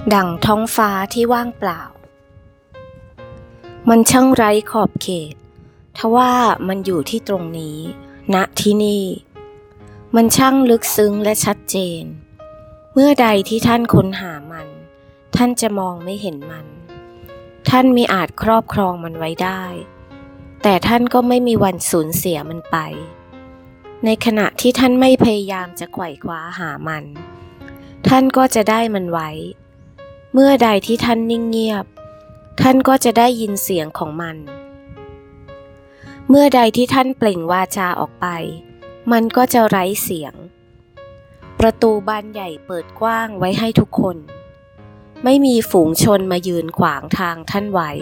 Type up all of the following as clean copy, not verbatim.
ดั่งท้องฟ้าที่ว่างเปล่ามันช่างไร้ขอบเขตทว่ามันอยู่ที่ตรงนี้ณที่นี่มันช่างลึกซึ้งและชัดเจนเมื่อใดที่ท่านค้นหามันท่านจะมองไม่เห็นมันท่านมิอาจครอบครองมันไว้ได้แต่ท่านก็ไม่มีวันสูญเสียมันไปในขณะที่ท่านไม่พยายามจะไขว่คว้าหามันท่านก็จะได้มันไว้เมื่อใดที่ท่านนิ่งเงียบท่านก็จะได้ยินเสียงของมันเมื่อใดที่ท่านเปล่งวาจาออกไปมันก็จะไร้เสียงประตูบานใหญ่เปิดกว้างไว้ให้ทุกคนไม่มีฝูงชนมายืนขวางทางท่านไว้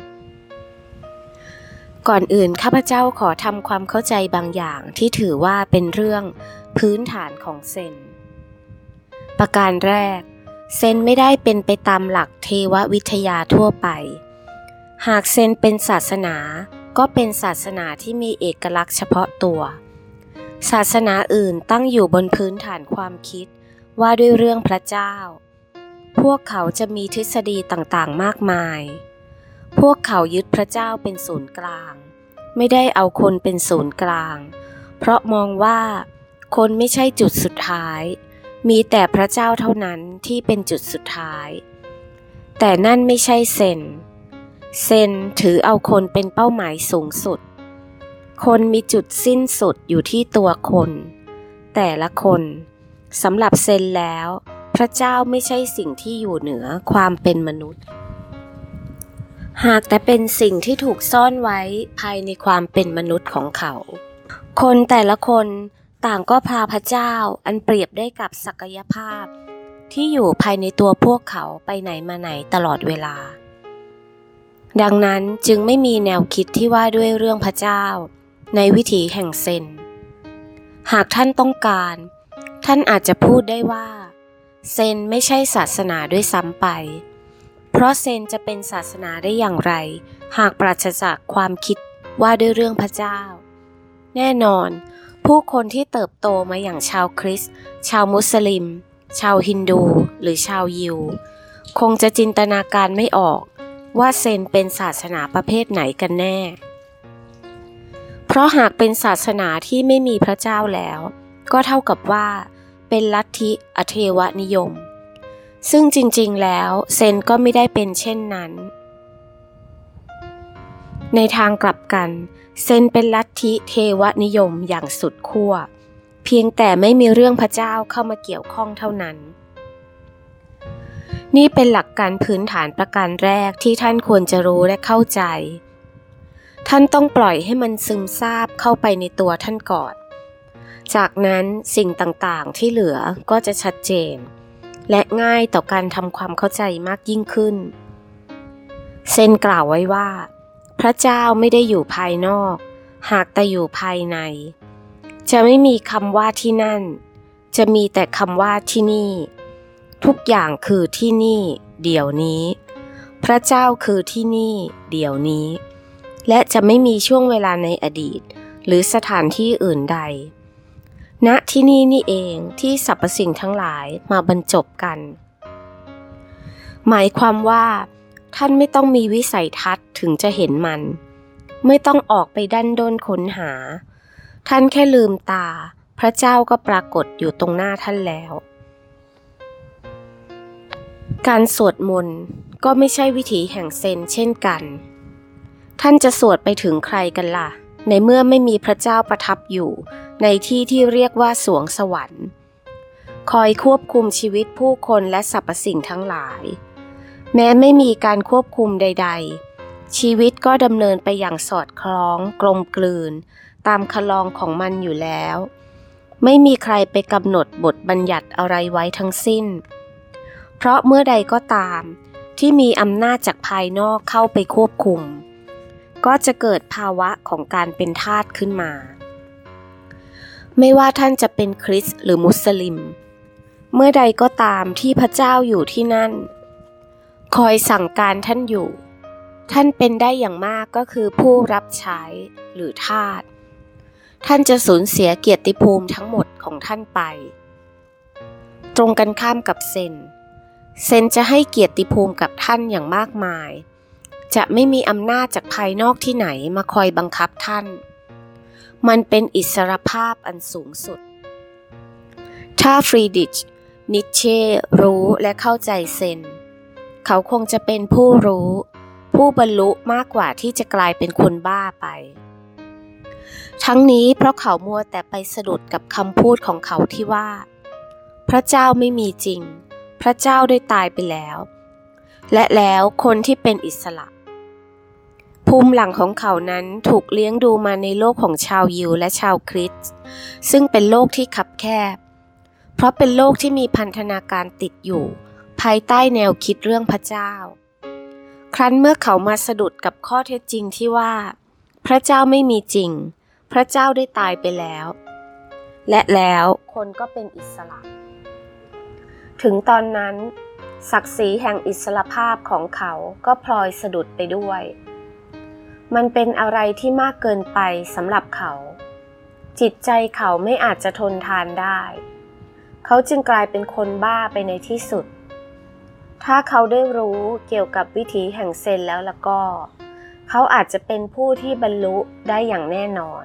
ก่อนอื่นข้าพเจ้าขอทำความเข้าใจบางอย่างที่ถือว่าเป็นเรื่องพื้นฐานของเซนประการแรกเซนไม่ได้เป็นไปตามหลักเทววิทยาทั่วไปหากเซนเป็นศาสนาก็เป็นศาสนาที่มีเอกลักษณ์เฉพาะตัวศาสนาอื่นตั้งอยู่บนพื้นฐานความคิดว่าด้วยเรื่องพระเจ้าพวกเขาจะมีทฤษฎีต่างๆมากมายพวกเขายึดพระเจ้าเป็นศูนย์กลางไม่ได้เอาคนเป็นศูนย์กลางเพราะมองว่าคนไม่ใช่จุดสุดท้ายมีแต่พระเจ้าเท่านั้นที่เป็นจุดสุดท้ายแต่นั่นไม่ใช่เซนถือเอาคนเป็นเป้าหมายสูงสุดคนมีจุดสิ้นสุดอยู่ที่ตัวคนแต่ละคนสำหรับเซนแล้วพระเจ้าไม่ใช่สิ่งที่อยู่เหนือความเป็นมนุษย์หากแต่เป็นสิ่งที่ถูกซ่อนไว้ภายในความเป็นมนุษย์ของเขาคนแต่ละคนต่างก็พาพระเจ้าอันเปรียบได้กับศักยภาพที่อยู่ภายในตัวพวกเขาไปไหนมาไหนตลอดเวลาดังนั้นจึงไม่มีแนวคิดที่ว่าด้วยเรื่องพระเจ้าในวิถีแห่งเซนหากท่านต้องการท่านอาจจะพูดได้ว่าเซนไม่ใช่ศาสนาด้วยซ้ำไปเพราะเซนจะเป็นศาสนาได้อย่างไรหากปราศจากความคิดว่าด้วยเรื่องพระเจ้าแน่นอนผู้คนที่เติบโตมาอย่างชาวคริสต์ชาวมุสลิมชาวฮินดูหรือชาวยิวคงจะจินตนาการไม่ออกว่าเซนเป็นศาสนาประเภทไหนกันแน่เพราะหากเป็นศาสนาที่ไม่มีพระเจ้าแล้วก็เท่ากับว่าเป็นลัทธิอเทวนิยมซึ่งจริงๆแล้วเซนก็ไม่ได้เป็นเช่นนั้นในทางกลับกันเซนเป็นลัทธิเทวนิยมอย่างสุดขั้วเพียงแต่ไม่มีเรื่องพระเจ้าเข้ามาเกี่ยวข้องเท่านั้นนี่เป็นหลักการพื้นฐานประการแรกที่ท่านควรจะรู้และเข้าใจท่านต้องปล่อยให้มันซึมซาบเข้าไปในตัวท่านก่อนจากนั้นสิ่งต่างๆที่เหลือก็จะชัดเจนและง่ายต่อการทำความเข้าใจมากยิ่งขึ้นเซนกล่าวไว้ว่าพระเจ้าไม่ได้อยู่ภายนอกหากแต่อยู่ภายในจะไม่มีคำว่าที่นั่นจะมีแต่คำว่าที่นี่ทุกอย่างคือที่นี่เดี๋ยวนี้พระเจ้าคือที่นี่เดี๋ยวนี้และจะไม่มีช่วงเวลาในอดีตหรือสถานที่อื่นใดณที่นี่นี่เองที่สรรพสิ่งทั้งหลายมาบรรจบกันหมายความว่าท่านไม่ต้องมีวิสัยทัศน์ถึงจะเห็นมันไม่ต้องออกไปดั้นด้นค้นหาท่านแค่ลืมตาพระเจ้าก็ปรากฏอยู่ตรงหน้าท่านแล้วการสวดมนต์ก็ไม่ใช่วิถีแห่งเซนเช่นกันท่านจะสวดไปถึงใครกันล่ะในเมื่อไม่มีพระเจ้าประทับอยู่ในที่ที่เรียกว่าสวงสวรรค์คอยควบคุมชีวิตผู้คนและสรรพสิ่งทั้งหลายแม้ไม่มีการควบคุมใดๆชีวิตก็ดำเนินไปอย่างสอดคล้องกลมกลืนตามคันลองของมันอยู่แล้วไม่มีใครไปกำหนดบทบัญญัติอะไรไว้ทั้งสิ้นเพราะเมื่อใดก็ตามที่มีอำนาจจากภายนอกเข้าไปควบคุมก็จะเกิดภาวะของการเป็นทาสขึ้นมาไม่ว่าท่านจะเป็นคริสต์หรือมุสลิมเมื่อใดก็ตามที่พระเจ้าอยู่ที่นั่นคอยสั่งการท่านอยู่ท่านเป็นได้อย่างมากก็คือผู้รับใช้หรือทาสท่านจะสูญเสียเกียรติภูมิทั้งหมดของท่านไปตรงกันข้ามกับเซเซนจะให้เกียรติภูมิกับท่านอย่างมากมายจะไม่มีอำนาจจากภายนอกที่ไหนมาคอยบังคับท่านมันเป็นอิสรภาพอันสูงสุดถ้าฟรีดริชนิตเช่รู้และเข้าใจเซนเขาคงจะเป็นผู้รู้ผู้บรรลุมากกว่าที่จะกลายเป็นคนบ้าไปทั้งนี้เพราะเขามัวแต่ไปสะดุดกับคำพูดของเขาที่ว่าพระเจ้าไม่มีจริงพระเจ้าได้ตายไปแล้วและแล้วคนที่เป็นอิสระภูมิหลังของเขานั้นถูกเลี้ยงดูมาในโลกของชาวยิวและชาวคริสต์ซึ่งเป็นโลกที่คับแคบเพราะเป็นโลกที่มีพันธนาการติดอยู่ภายใต้แนวคิดเรื่องพระเจ้าครั้นเมื่อเขามาสะดุดกับข้อเท็จจริงที่ว่าพระเจ้าไม่มีจริงพระเจ้าได้ตายไปแล้วและแล้วคนก็เป็นอิสระถึงตอนนั้นศักดิ์ศรีแห่งอิสรภาพของเขาก็พลอยสะดุดไปด้วยมันเป็นอะไรที่มากเกินไปสำหรับเขาจิตใจเขาไม่อาจจะทนทานได้เขาจึงกลายเป็นคนบ้าไปในที่สุดถ้าเขาได้รู้เกี่ยวกับวิถีแห่งเซนแล้วก็เขาอาจจะเป็นผู้ที่บรรลุได้อย่างแน่นอน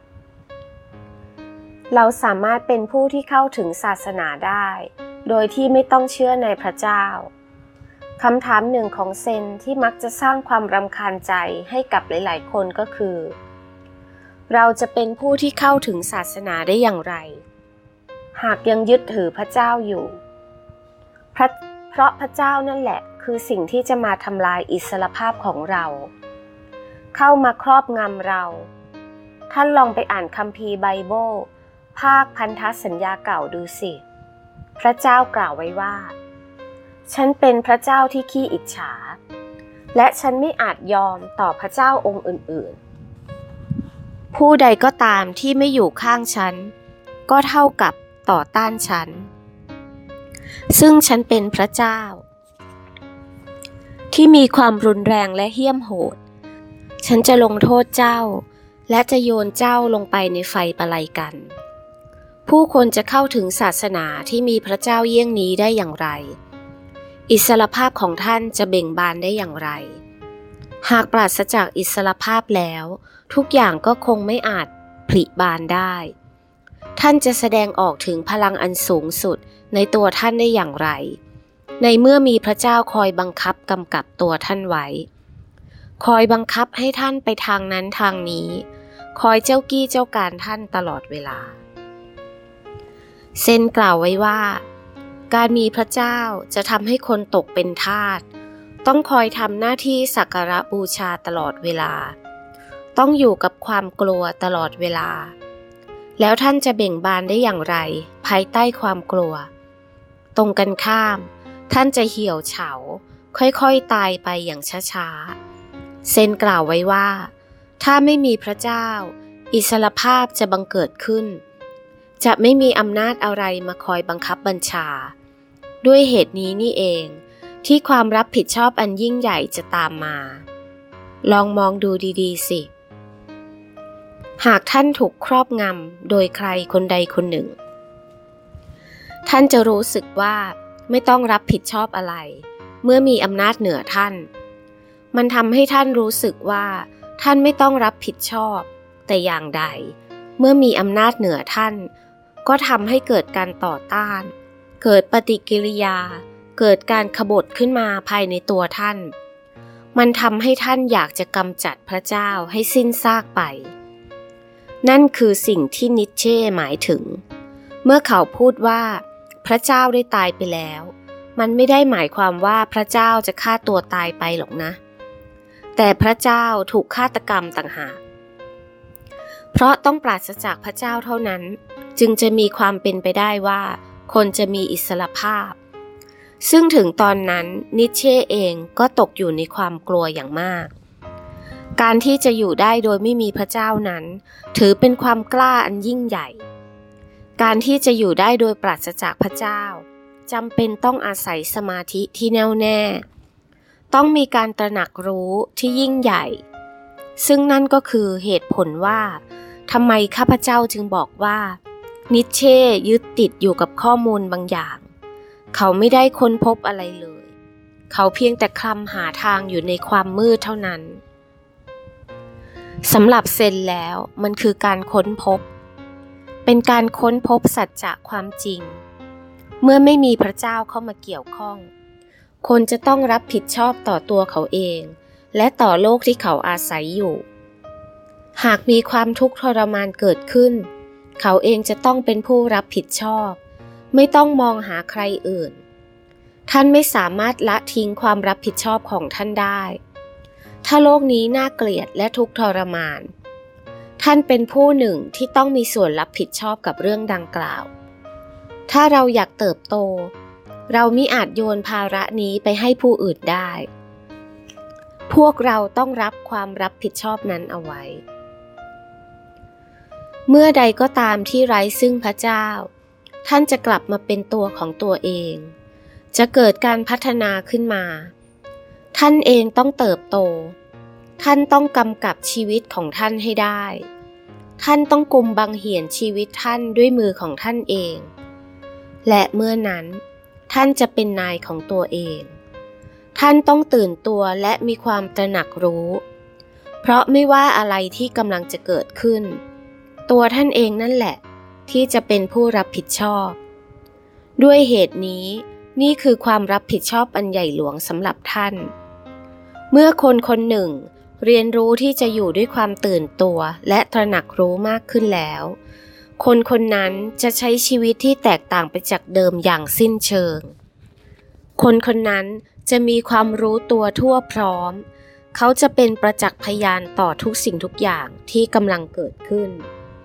เราสามารถเป็นผู้ที่เข้าถึงศาสนาได้โดยที่ไม่ต้องเชื่อในพระเจ้าคำถามหนึ่งของเซนที่มักจะสร้างความรำคาญใจให้กับหลายๆคนก็คือเราจะเป็นผู้ที่เข้าถึงศาสนาได้อย่างไรหากยังยึดถือพระเจ้าอยู่เพราะพระเจ้านั่นแหละคือสิ่งที่จะมาทำลายอิสรภาพของเราเข้ามาครอบงำเราท่านลองไปอ่านคัมภีร์ไบเบิลภาคพันธสัญญาเก่าดูสิพระเจ้ากล่าวไว้ว่าฉันเป็นพระเจ้าที่ขี้อิจฉาและฉันไม่อาจยอมต่อพระเจ้าองค์อื่นๆผู้ใดก็ตามที่ไม่อยู่ข้างฉันก็เท่ากับต่อต้านฉันซึ่งฉันเป็นพระเจ้าที่มีความรุนแรงและเหี้ยมโหดฉันจะลงโทษเจ้าและจะโยนเจ้าลงไปในไฟประไลกันผู้คนจะเข้าถึงศาสนาที่มีพระเจ้าเยี่ยงนี้ได้อย่างไรอิสรภาพของท่านจะเบ่งบานได้อย่างไรหากปราศจากอิสรภาพแล้วทุกอย่างก็คงไม่อาจผลิบานได้ท่านจะแสดงออกถึงพลังอันสูงสุดในตัวท่านได้อย่างไรในเมื่อมีพระเจ้าคอยบังคับกำกับตัวท่านไว้คอยบังคับให้ท่านไปทางนั้นทางนี้คอยเจ้ากี้เจ้าการท่านตลอดเวลาเซนกล่าวไว้ว่าการมีพระเจ้าจะทำให้คนตกเป็นทาสต้องคอยทำหน้าที่สักการะบูชาตลอดเวลาต้องอยู่กับความกลัวตลอดเวลาแล้วท่านจะเบ่งบานได้อย่างไรภายใต้ความกลัวตรงกันข้ามท่านจะเหี่ยวเฉาค่อยๆตายไปอย่างช้าๆเซนกล่าวไว้ว่าถ้าไม่มีพระเจ้าอิสรภาพจะบังเกิดขึ้นจะไม่มีอำนาจอะไรมาคอยบังคับบัญชาด้วยเหตุนี้นี่เองที่ความรับผิดชอบอันยิ่งใหญ่จะตามมาลองมองดูดีๆสิหากท่านถูกครอบงำโดยใครคนใดคนหนึ่งท่านจะรู้สึกว่าไม่ต้องรับผิดชอบอะไรเมื่อมีอำนาจเหนือท่านมันทำให้ท่านรู้สึกว่าท่านไม่ต้องรับผิดชอบแต่อย่างใดเมื่อมีอำนาจเหนือท่านก็ทำให้เกิดการต่อต้านเกิดปฏิกิริยาเกิดการขบฏขึ้นมาภายในตัวท่านมันทำให้ท่านอยากจะกำจัดพระเจ้าให้สิ้นซากไปนั่นคือสิ่งที่นิตเช่หมายถึงเมื่อเขาพูดว่าพระเจ้าได้ตายไปแล้วมันไม่ได้หมายความว่าพระเจ้าจะฆ่าตัวตายไปหรอกนะแต่พระเจ้าถูกฆาตกรรมต่างหากเพราะต้องปราศจากพระเจ้าเท่านั้นจึงจะมีความเป็นไปได้ว่าคนจะมีอิสรภาพซึ่งถึงตอนนั้นนิตเช่เองก็ตกอยู่ในความกลัวอย่างมากการที่จะอยู่ได้โดยไม่มีพระเจ้านั้นถือเป็นความกล้าอันยิ่งใหญ่การที่จะอยู่ได้โดยปราศจากพระเจ้าจำเป็นต้องอาศัยสมาธิที่แน่วแน่ต้องมีการตระหนักรู้ที่ยิ่งใหญ่ซึ่งนั่นก็คือเหตุผลว่าทำไมข้าพเจ้าจึงบอกว่านิตเช่ยึดติดอยู่กับข้อมูลบางอย่างเขาไม่ได้ค้นพบอะไรเลยเขาเพียงแต่คลำหาทางอยู่ในความมืดเท่านั้นสำหรับเซนแล้วมันคือการค้นพบเป็นการค้นพบสัจจะความจริงเมื่อไม่มีพระเจ้าเข้ามาเกี่ยวข้องคนจะต้องรับผิดชอบต่อตัวเขาเองและต่อโลกที่เขาอาศัยอยู่หากมีความทุกข์ทรมานเกิดขึ้นเขาเองจะต้องเป็นผู้รับผิดชอบไม่ต้องมองหาใครอื่นท่านไม่สามารถละทิ้งความรับผิดชอบของท่านได้ถ้าโลกนี้น่าเกลียดและทุกข์ทรมานท่านเป็นผู้หนึ่งที่ต้องมีส่วนรับผิดชอบกับเรื่องดังกล่าวถ้าเราอยากเติบโตเรามิอาจโยนภาระนี้ไปให้ผู้อื่นได้พวกเราต้องรับความรับผิดชอบนั้นเอาไว้เมื่อใดก็ตามที่ไร้ซึ่งพระเจ้าท่านจะกลับมาเป็นตัวของตัวเองจะเกิดการพัฒนาขึ้นมาท่านเองต้องเติบโตท่านต้องกำกับชีวิตของท่านให้ได้ท่านต้องกุมบังเหียนชีวิตท่านด้วยมือของท่านเองและเมื่อนั้นท่านจะเป็นนายของตัวเองท่านต้องตื่นตัวและมีความตระหนักรู้เพราะไม่ว่าอะไรที่กำลังจะเกิดขึ้นตัวท่านเองนั่นแหละที่จะเป็นผู้รับผิดชอบด้วยเหตุนี้นี่คือความรับผิดชอบอันใหญ่หลวงสำหรับท่านเมื่อคนคนหนึ่งเรียนรู้ที่จะอยู่ด้วยความตื่นตัวและตระหนักรู้มากขึ้นแล้วคนคนนั้นจะใช้ชีวิตที่แตกต่างไปจากเดิมอย่างสิ้นเชิงคนคนนั้นจะมีความรู้ตัวทั่วพร้อมเขาจะเป็นประจักษ์พยานต่อทุกสิ่งทุกอย่างที่กำลังเกิดขึ้น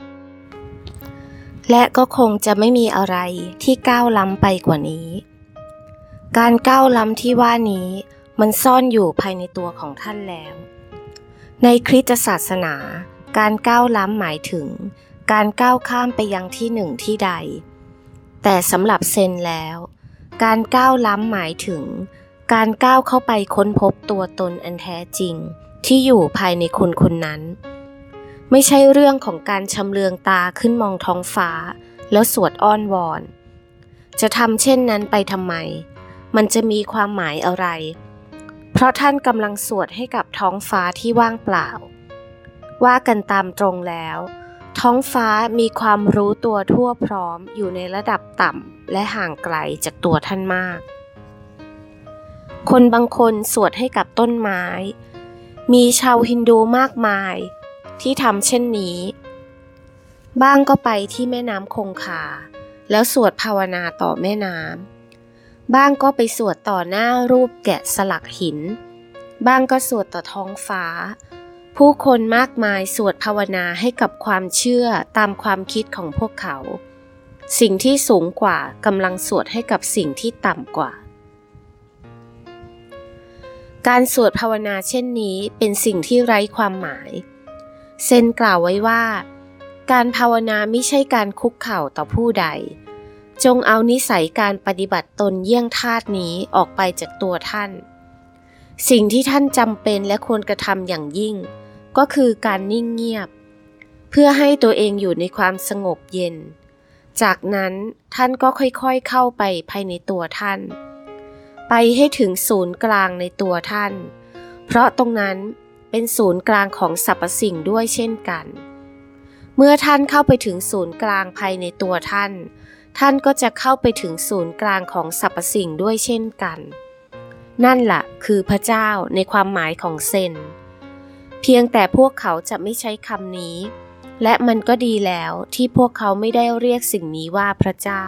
และก็คงจะไม่มีอะไรที่ก้าวล้ำไปกว่านี้การก้าวล้ำที่ว่านี้มันซ่อนอยู่ภายในตัวของท่านแล้วในคริสตศาสนาการก้าวล้ำหมายถึงการก้าวข้ามไปยังที่หนึ่งที่ใดแต่สำหรับเซนแล้วการก้าวล้ำหมายถึงการก้าวเข้าไปค้นพบตัวตนอันแท้จริงที่อยู่ภายในคนคนนั้นไม่ใช่เรื่องของการชำเลืองตาขึ้นมองท้องฟ้าแล้วสวดอ้อนวอนจะทำเช่นนั้นไปทำไมมันจะมีความหมายอะไรเพราะท่านกำลังสวดให้กับท้องฟ้าที่ว่างเปล่าว่ากันตามตรงแล้วท้องฟ้ามีความรู้ตัวทั่วพร้อมอยู่ในระดับต่ำและห่างไกลจากตัวท่านมากคนบางคนสวดให้กับต้นไม้มีชาวฮินดูมากมายที่ทำเช่นนี้บ้างก็ไปที่แม่น้ำคงคาแล้วสวดภาวนาต่อแม่น้ำบ้างก็ไปสวดต่อหน้ารูปแกะสลักหินบ้างก็สวดต่อท้องฟ้าผู้คนมากมายสวดภาวนาให้กับความเชื่อตามความคิดของพวกเขาสิ่งที่สูงกว่ากำลังสวดให้กับสิ่งที่ต่ำกว่าการสวดภาวนาเช่นนี้เป็นสิ่งที่ไร้ความหมายเซนกล่าวไว้ว่าการภาวนาไม่ใช่การคุกเข่าต่อผู้ใดจงเอานิสัยการปฏิบัติตนเยี่ยงทาสนี้ออกไปจากตัวท่านสิ่งที่ท่านจำเป็นและควรกระทำอย่างยิ่งก็คือการนิ่งเงียบเพื่อให้ตัวเองอยู่ในความสงบเย็นจากนั้นท่านก็ค่อยๆเข้าไปภายในตัวท่านไปให้ถึงศูนย์กลางในตัวท่านเพราะตรงนั้นเป็นศูนย์กลางของสรรพสิ่งด้วยเช่นกันเมื่อท่านเข้าไปถึงศูนย์กลางภายในตัวท่านท่านก็จะเข้าไปถึงศูนย์กลางของสรรพสิ่งด้วยเช่นกันนั่นล่ะคือพระเจ้าในความหมายของเซนเพียงแต่พวกเขาจะไม่ใช้คำนี้และมันก็ดีแล้วที่พวกเขาไม่ได้เรียกสิ่งนี้ว่าพระเจ้า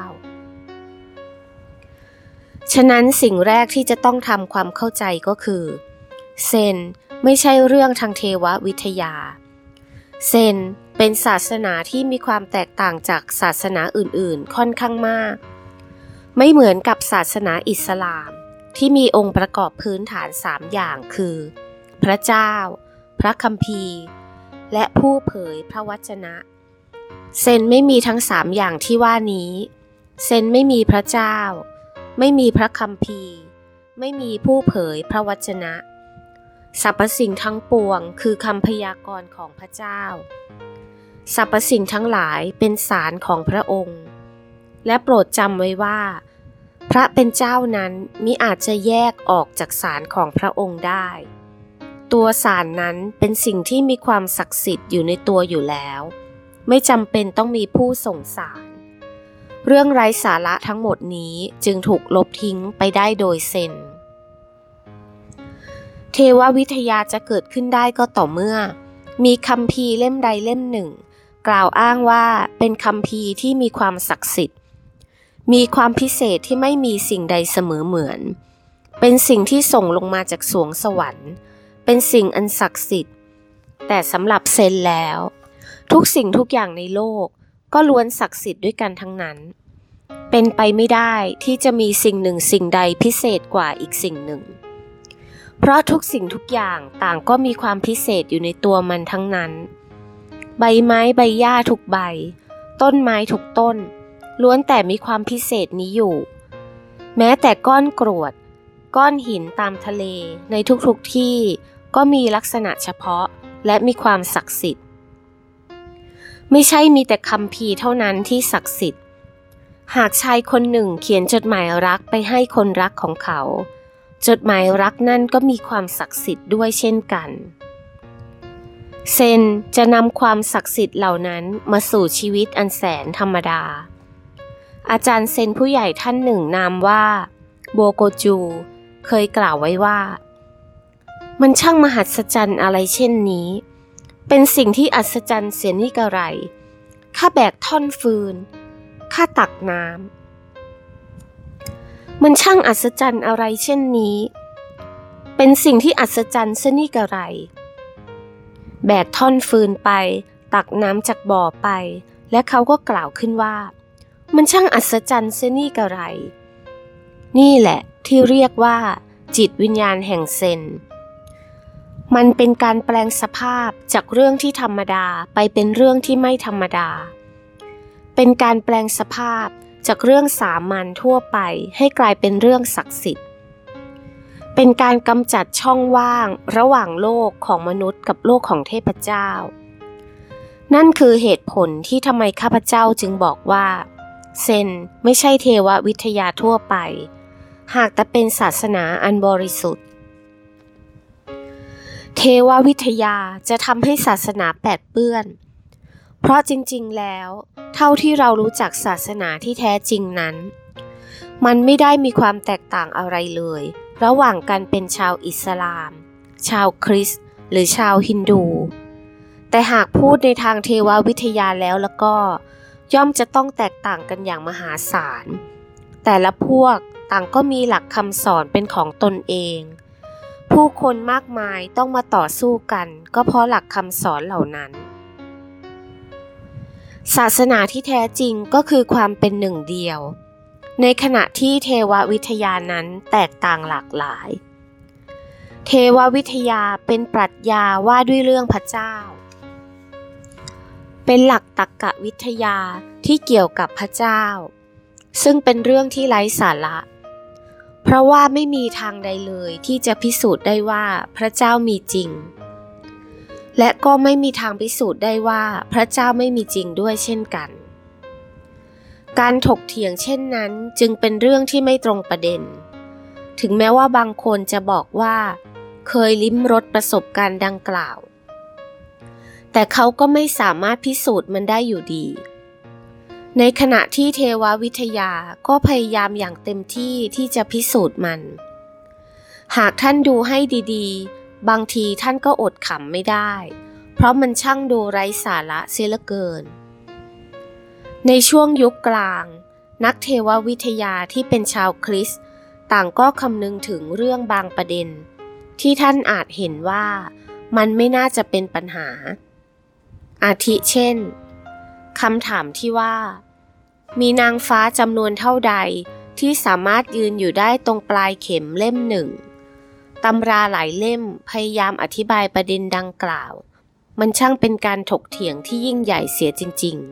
ฉะนั้นสิ่งแรกที่จะต้องทำความเข้าใจก็คือเซนไม่ใช่เรื่องทางเทววิทยาเซนเป็นศาสนาที่มีความแตกต่างจากศาสนาอื่นๆค่อนข้างมากไม่เหมือนกับศาสนาอิสลามที่มีองค์ประกอบพื้นฐาน3อย่างคือพระเจ้าพระคัมภีร์และผู้เผยพระวจนะเซนไม่มีทั้ง3อย่างที่ว่านี้เซนไม่มีพระเจ้าไม่มีพระคัมภีร์ไม่มีผู้เผยพระวจนะสรรพสิ่งทั้งปวงคือคำพยากรณ์ของพระเจ้าสรรพสิ่งทั้งหลายเป็นสารของพระองค์และโปรดจำไว้ว่าพระเป็นเจ้านั้นมิอาจจะแยกออกจากศาลของพระองค์ได้ตัวศาลนั้นเป็นสิ่งที่มีความศักดิ์สิทธิ์อยู่ในตัวอยู่แล้วไม่จำเป็นต้องมีผู้ส่งศาลเรื่องไร้สาระทั้งหมดนี้จึงถูกลบทิ้งไปได้โดยเซนเทววิทยาจะเกิดขึ้นได้ก็ต่อเมื่อมีคัมภีร์เล่มใดเล่มหนึ่งกล่าวอ้างว่าเป็นคัมภีร์ที่มีความศักดิ์สิทธิ์มีความพิเศษที่ไม่มีสิ่งใดเสมอเหมือนเป็นสิ่งที่ส่งลงมาจากสวงสวรรค์เป็นสิ่งอันศักดิ์สิทธิ์แต่สำหรับเซนแล้วทุกสิ่งทุกอย่างในโลกก็ล้วนศักดิ์สิทธิ์ด้วยกันทั้งนั้นเป็นไปไม่ได้ที่จะมีสิ่งหนึ่งสิ่งใดพิเศษกว่าอีกสิ่งหนึ่งเพราะทุกสิ่งทุกอย่างต่างก็มีความพิเศษอยู่ในตัวมันทั้งนั้นใบไม้ใบหญ้าทุกใบต้นไม้ทุกต้นล้วนแต่มีความพิเศษนี้อยู่แม้แต่ก้อนกรวดก้อนหินตามทะเลในทุกๆที่ก็มีลักษณะเฉพาะและมีความศักดิ์สิทธิ์ไม่ใช่มีแต่คัมภีร์เท่านั้นที่ศักดิ์สิทธิ์หากชายคนหนึ่งเขียนจดหมายรักไปให้คนรักของเขาจดหมายรักนั่นก็มีความศักดิ์สิทธิ์ด้วยเช่นกันเซนจะนำความศักดิ์สิทธิ์เหล่านั้นมาสู่ชีวิตอันแสนธรรมดาอาจารย์เซนผู้ใหญ่ท่านหนึ่งนามว่าโบโกจูเคยกล่าวไว้ว่ามันช่างมหัศจรรย์อะไรเช่นนี้เป็นสิ่งที่อัศจรรย์เสียนี่กระไรข้าแบกท่อนฟืนข้าตักน้ำมันช่างอัศจรรย์อะไรเช่นนี้เป็นสิ่งที่อัศจรรย์เสียนี่กระไรแบกท่อนฟืนไปตักน้ำจากบ่อไปและเขาก็กล่าวขึ้นว่ามันช่างอัศจรรย์เสียนี่กระไรนี่แหละที่เรียกว่าจิตวิญญาณแห่งเซนมันเป็นการแปลงสภาพจากเรื่องที่ธรรมดาไปเป็นเรื่องที่ไม่ธรรมดาเป็นการแปลงสภาพจากเรื่องสามัญทั่วไปให้กลายเป็นเรื่องศักดิ์สิทธิ์เป็นการกำจัดช่องว่างระหว่างโลกของมนุษย์กับโลกของเทพเจ้านั่นคือเหตุผลที่ทำไมข้าพเจ้าจึงบอกว่าเซนไม่ใช่เทววิทยาทั่วไปหากแต่เป็นศาสนาอันบริสุทธิ์เทววิทยาจะทำให้ศาสนาแปดเปื้อนเพราะจริงๆแล้วเท่าที่เรารู้จักศาสนาที่แท้จริงนั้นมันไม่ได้มีความแตกต่างอะไรเลยระหว่างการเป็นชาวอิสลามชาวคริสต์หรือชาวฮินดูแต่หากพูดในทางเทววิทยาแล้วก็ย่อมจะต้องแตกต่างกันอย่างมหาศาลแต่ละพวกต่างก็มีหลักคำสอนเป็นของตนเองผู้คนมากมายต้องมาต่อสู้กันก็เพราะหลักคำสอนเหล่านั้นศาสนาที่แท้จริงก็คือความเป็นหนึ่งเดียวในขณะที่เทววิทยานั้นแตกต่างหลากหลายเทววิทยาเป็นปรัชญาว่าด้วยเรื่องพระเจ้าเป็นหลักตรรกวิทยาที่เกี่ยวกับพระเจ้าซึ่งเป็นเรื่องที่ไร้สาระเพราะว่าไม่มีทางใดเลยที่จะพิสูจน์ได้ว่าพระเจ้ามีจริงและก็ไม่มีทางพิสูจน์ได้ว่าพระเจ้าไม่มีจริงด้วยเช่นกันการถกเถียงเช่นนั้นจึงเป็นเรื่องที่ไม่ตรงประเด็นถึงแม้ว่าบางคนจะบอกว่าเคยลิ้มรสประสบการณ์ดังกล่าวแต่เขาก็ไม่สามารถพิสูจน์มันได้อยู่ดีในขณะที่เทววิทยาก็พยายามอย่างเต็มที่ที่จะพิสูจน์มันหากท่านดูให้ดีๆบางทีท่านก็อดขำไม่ได้เพราะมันช่างดูไร้สาระเสียเหลือเกินในช่วงยุคกลางนักเทววิทยาที่เป็นชาวคริสต์ต่างก็คำนึงถึงเรื่องบางประเด็นที่ท่านอาจเห็นว่ามันไม่น่าจะเป็นปัญหาอาทิเช่นคำถามที่ว่ามีนางฟ้าจำนวนเท่าใดที่สามารถยืนอยู่ได้ตรงปลายเข็มเล่มหนึ่งตำราหลายเล่มพยายามอธิบายประเด็นดังกล่าวมันช่างเป็นการถกเถียงที่ยิ่งใหญ่เสียจริง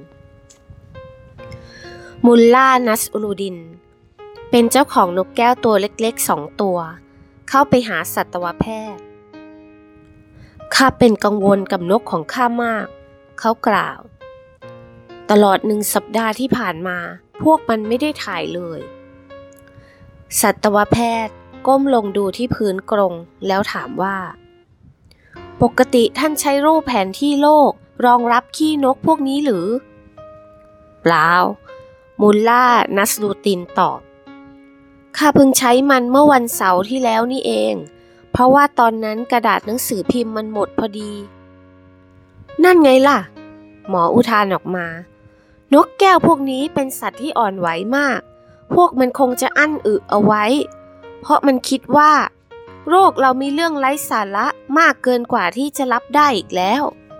ๆมุลล่านัสอุลุดินเป็นเจ้าของนกแก้วตัวเล็กๆ2 ตัวเข้าไปหาสัตวแพทย์ข้าเป็นกังวลกับนกของข้ามากเขากล่าวตลอด1 สัปดาห์ที่ผ่านมาพวกมันไม่ได้ถ่ายเลยสัตวแพทย์ก้มลงดูที่พื้นกรงแล้วถามว่าปกติท่านใช้รูปแผนที่โลกรองรับขี้นกพวกนี้หรือเปล่ามุลล่านัสรูตินตอบข้าเพิ่งใช้มันเมื่อวันเสาร์ที่แล้วนี่เองเพราะว่าตอนนั้นกระดาษหนังสือพิมพ์มันหมดพอดีนั่นไงล่ะหมออุทานออกมานกแก้วพวกนี้เป็นสัตว์ที่อ่อนไหวมากพวกมันคงจะอั้นอึเอาไว้เพราะมันคิดว่าโรคเรามีเรื่องไร้สาระมากเกินกว่าที่จะรับได้อีกแล้ว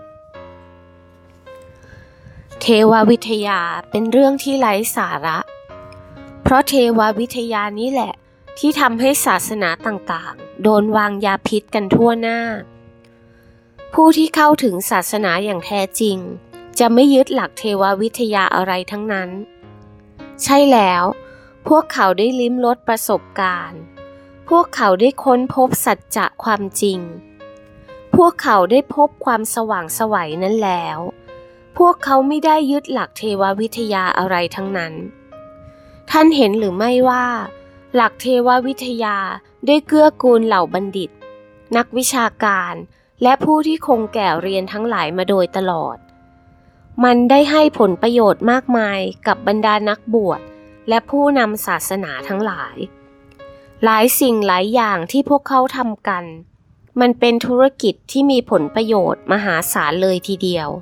เทววิทยาเป็นเรื่องที่ไร้สาระเพราะเทววิทยานี้แหละที่ทำให้ศาสนาต่างๆโดนวางยาพิษกันทั่วหน้าผู้ที่เข้าถึงศาสนาอย่างแท้จริงจะไม่ยึดหลักเทววิทยาอะไรทั้งนั้นใช่แล้วพวกเขาได้ลิ้มรสประสบการณ์พวกเขาได้ค้นพบสัจจะความจริงพวกเขาได้พบความสว่างไสวนั้นแล้วพวกเขาไม่ได้ยึดหลักเทววิทยาอะไรทั้งนั้นท่านเห็นหรือไม่ว่าหลักเทววิทยาได้เกื้อกูลเหล่าบัณฑิตนักวิชาการและผู้ที่คงแก่เรียนทั้งหลายมาโดยตลอดมันได้ให้ผลประโยชน์มากมายกับบรรดานักบวชและผู้นำศาสนาทั้งหลายหลายสิ่งหลายอย่างที่พวกเขาทำกันมันเป็นธุรกิจที่มีผลประโยชน์มหาศาลเลยทีเดียว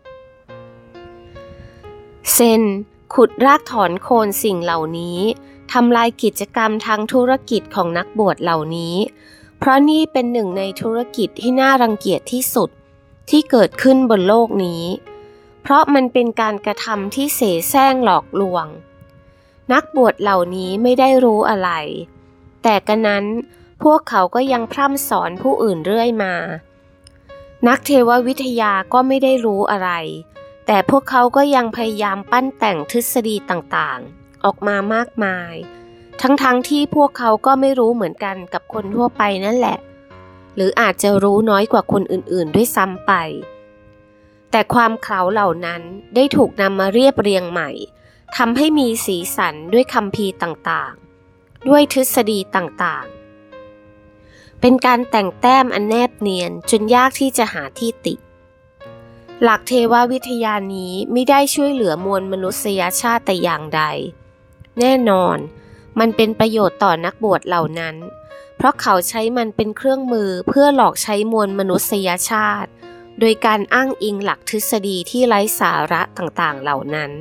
เซนขุดรากถอนโคนสิ่งเหล่านี้ทำลายกิจกรรมทางธุรกิจของนักบวชเหล่านี้เพราะนี่เป็นหนึ่งในธุรกิจที่น่ารังเกียจที่สุดที่เกิดขึ้นบนโลกนี้เพราะมันเป็นการกระทำที่เสแสร้งหลอกลวงนักบวชเหล่านี้ไม่ได้รู้อะไรแต่กระนั้นพวกเขาก็ยังพร่ำสอนผู้อื่นเรื่อยมานักเทววิทยาก็ไม่ได้รู้อะไรแต่พวกเขาก็ยังพยายามปั้นแต่งทฤษฎีต่างๆออกมามากมายทั้งที่พวกเขาก็ไม่รู้เหมือนกันกับคนทั่วไปนั่นแหละหรืออาจจะรู้น้อยกว่าคนอื่นๆด้วยซ้ำไปแต่ความเขลาเหล่านั้นได้ถูกนำมาเรียบเรียงใหม่ทำให้มีสีสันด้วยคัมภีร์ต่างๆด้วยทฤษฎีต่างๆเป็นการแต่งแต้มอันแนบเนียนจนยากที่จะหาที่ติหลักเทววิทยานี้ไม่ได้ช่วยเหลือมวลมนุษยชาติแต่อย่างใดแน่นอนมันเป็นประโยชน์ต่อนักบวชเหล่านั้นเพราะเขาใช้มันเป็นเครื่องมือเพื่อหลอกใช้มวลมนุษยชาติโดยการอ้างอิงหลักทฤษฎีที่ไร้สาระต่างๆเหล่านั้น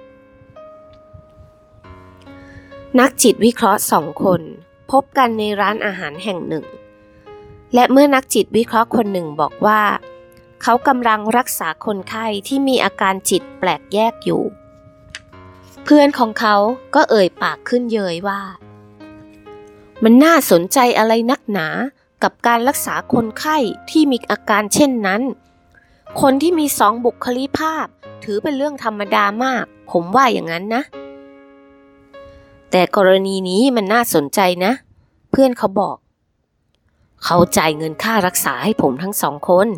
นักจิตวิเคราะห์2 คนพบกันในร้านอาหารแห่งหนึ่งและเมื่อนักจิตวิเคราะห์คนหนึ่งบอกว่าเขากำลังรักษาคนไข้ที่มีอาการจิตแปลกแยกอยู่เพื่อนของเขาก็เอ่ยปากขึ้นเย้ยว่ามันน่าสนใจอะไรนักหนากับการรักษาคนไข้ที่มีอาการเช่นนั้นคนที่มี2 บุคลิกภาพถือเป็นเรื่องธรรมดามากผมว่าอย่างนั้นนะแต่กรณีนี้มันน่าสนใจนะเพื่อนเขาบอกเขาจ่ายเงินค่ารักษาให้ผมทั้ง2 คน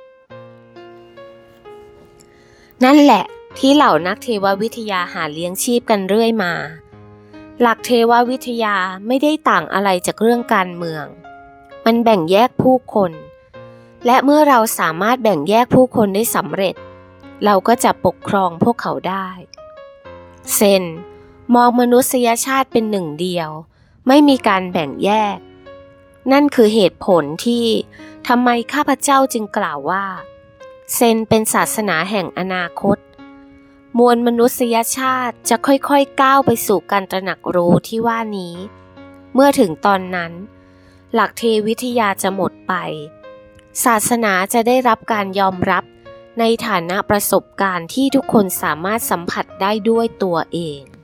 นั่นแหละที่เหล่านักเทววิทยาหาเลี้ยงชีพกันเรื่อยมาหลักเทววิทยาไม่ได้ต่างอะไรจากเรื่องการเมืองมันแบ่งแยกผู้คนและเมื่อเราสามารถแบ่งแยกผู้คนได้สำเร็จเราก็จะปกครองพวกเขาได้เซนมองมนุษยชาติเป็นหนึ่งเดียวไม่มีการแบ่งแยกนั่นคือเหตุผลที่ทำไมข้าพเจ้าจึงกล่าวว่าเซนเป็นศาสนาแห่งอนาคตมวลมนุษยชาติจะค่อยๆก้าวไปสู่การตระหนักรู้ที่ว่านี้เมื่อถึงตอนนั้นหลักเทววิทยาจะหมดไปศาสนาจะได้รับการยอมรับในฐานะประสบการณ์ที่ทุกคนสามารถสัมผัสได้ด้วยตัวเอง